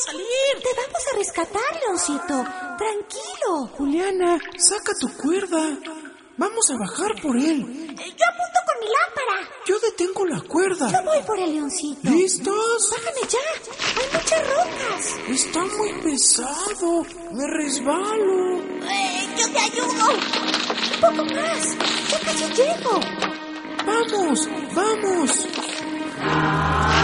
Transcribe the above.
salir. Te vamos a rescatar, Leoncito. Tranquilo. Juliana, saca tu cuerda. Vamos a bajar por él. Yo apunto con mi lámpara. Yo detengo la cuerda. Yo voy por el Leoncito. ¿Listos? Bájame ya. Hay muchas rocas. Está muy pesado. Me resbalo. Yo te ayudo. Un poco más. Ya casi llego. ¡Vamos! ¡Vamos!